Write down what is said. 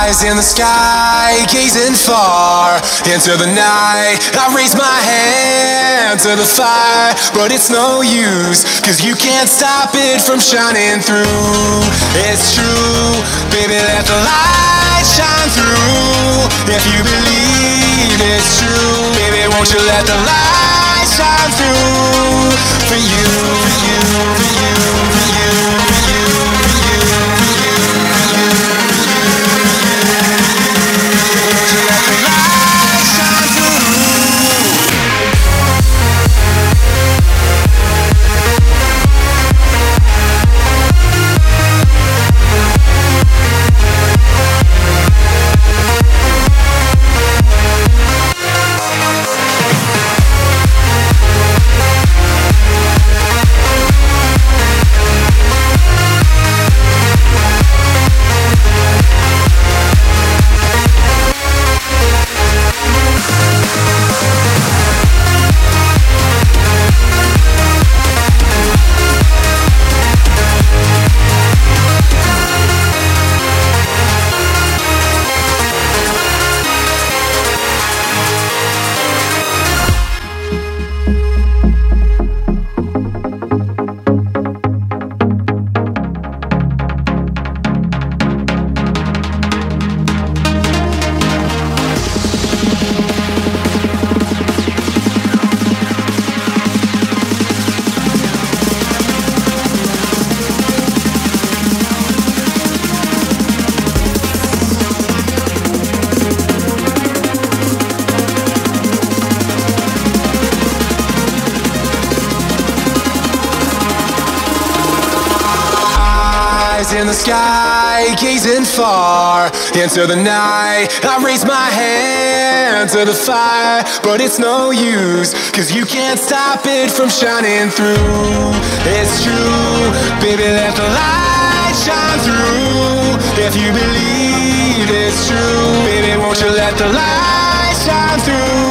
Eyes in the sky, gazing far into the night. I raise my hand to the fire, but it's no use, 'cause you can't stop it from shining through. It's true, baby, let the light shine through. If you believe it's true, baby, won't you let the light shine through? For you, for you, for you, for you, for you, for you, for you, for you, won't you let the light shine through? In the sky, gazing far into the night. I raise my hand to the fire, but it's no use, 'cause you can't stop it from shining through. It's true, baby, let the light shine through. If you believe it's true, baby, won't you let the light shine through?